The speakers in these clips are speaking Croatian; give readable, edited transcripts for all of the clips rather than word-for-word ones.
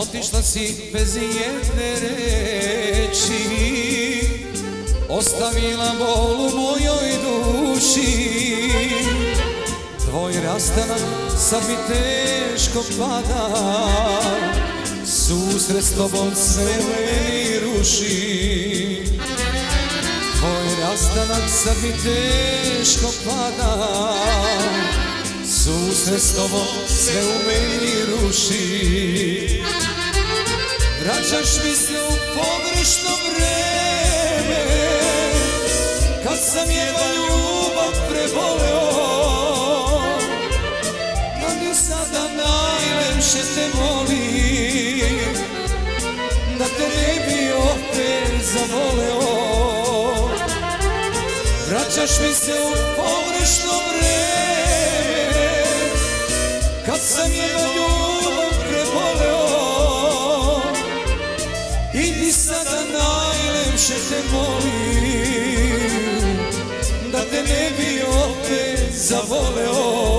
Otišla si bez jedne reči, ostavila bol u mojoj duši. Tvoj rastanak sad mi teško pada, susret s tobom sve meni ruši. Tvoj rastanak sad mi teško pada, susret s tobom sve u meni ruši. Vraćaš mi se u pogrešno vreme, kad sam jedva ljubav preboleo. Da mi sada najlepše te molim, da te ne bi opet zavoleo. Vraćaš mi se u pogrešno vreme, kad sam jedva ljubav preboleo. Idi sada najlepše te molim, da te ne bi opet zavoleo.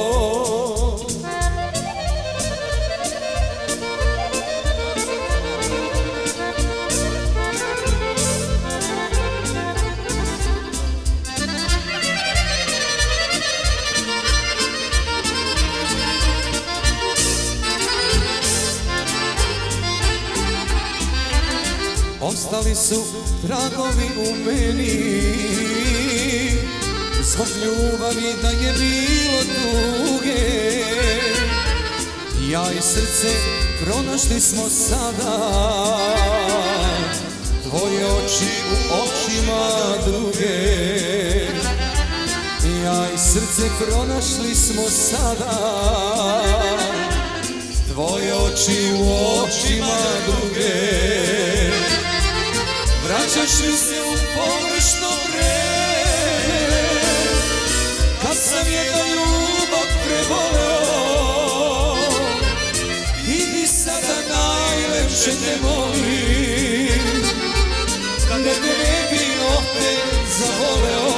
Ostali su tragovi u meni, zbog ljubavi da je bilo tuge. Ja i srce pronašli smo sada, tvoje oči u očima druge. Ja i srce pronašli smo sada, tvoje oči u očima druge. Vraćaš mi se u pogrešno vreme, kad sam jedna ljubav preboleo. Idi sada najlepše te molim, da te ne bi opet zavoleo.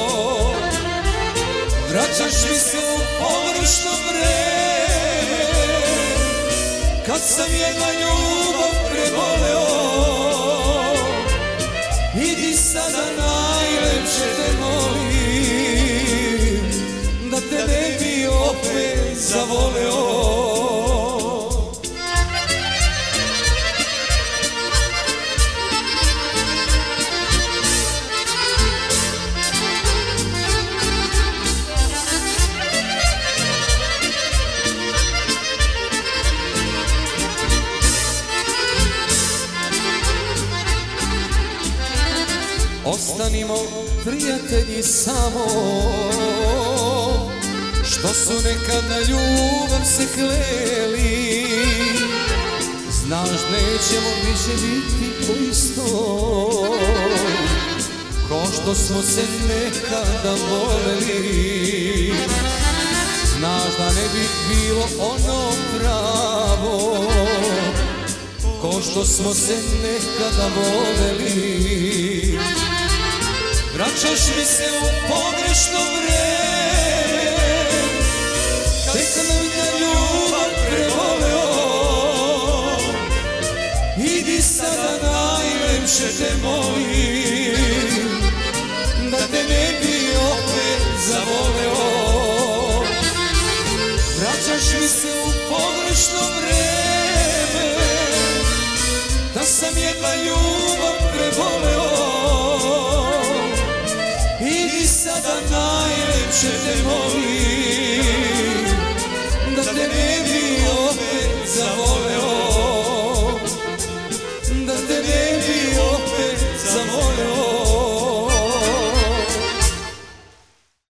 Vraćaš mi se u pogrešno vreme, kad sam jedna ljubav preboleo. Idi sada najlepše te molim, da te ne bi opet zavoleo. Ostanimo prijatelji samo, što su nekad na ljubav se kleli. Znaš, nećemo više biti ko isto, ko što smo se nekada voleli. Znaš da ne bi bilo ono pravo, ko što smo se nekada voleli. Vraćaš mi se u pogrešno vreme, tek sam na ljubav prevoleo. Idi sada najlepše te molim, da te ne bi opet zavoleo. Vraćaš mi se u pogrešno vreme, da sam jedna ljubav prevoleo. Idi sada najlepše te molim, da te ne bi opet zavoleo.